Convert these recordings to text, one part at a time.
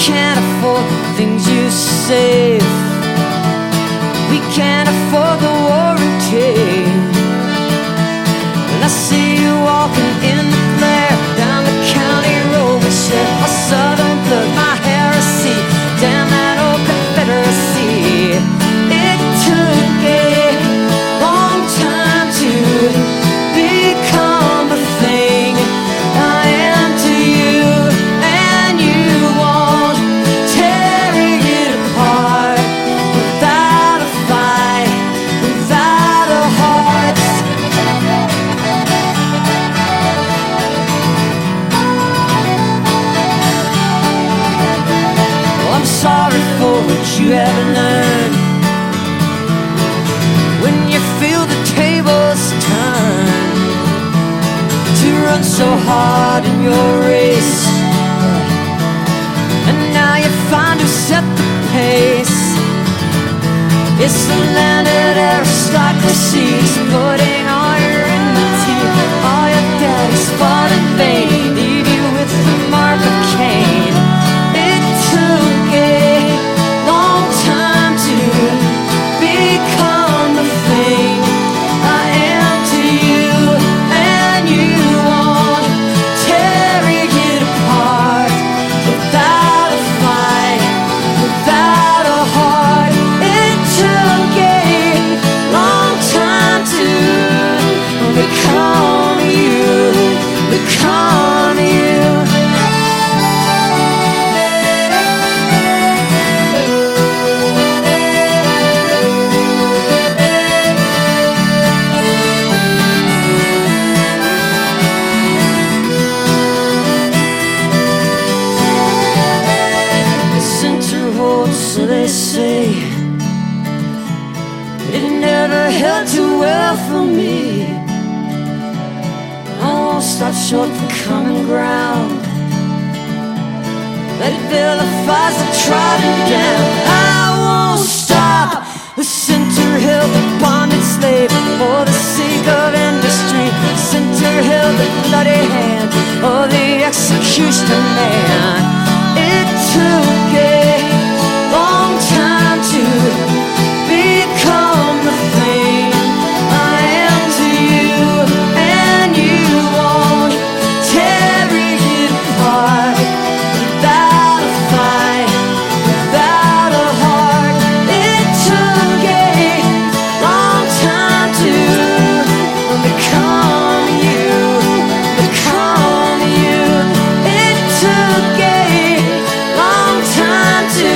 can't afford the things you save. We can't afford the warranty. And I see you walking in the glare down the county road. We share our southern blood, my heresy. Damn that old Confederacy. It took a long time to become the thing I am to you, and you won't tear it apart without a fight, without a heart. Well, I'm sorry for what you haven't learned. When you feel the tables turn, to run so hard in your race, and now you find who set the pace. It's the landed aristocracy, putting all your enmity. All your daddies fought in vain, leave you with the mark of Cain. It took a long time to become the thing I am to you, and you won't tear it apart without a fight, without a heart. It took a long time to become you, become you. The center holds, so they say. It never held too well for me. I won't stop short of common ground that vilifies the trodden down. I won't stop. The center held the bonded slave for the sake of industry. The center held the bloody hand of the executioner man. It took a long time to become the thing I am to you, and you won't tear it apart without a fight, without a heart. It took a long time to become you, become you. It took a long time to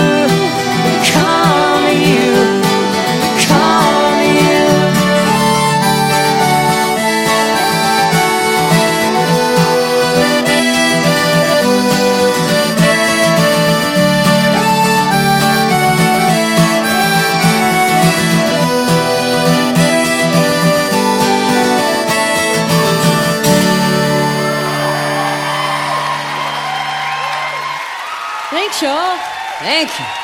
become you, become you. Thanks, y'all. Thank you.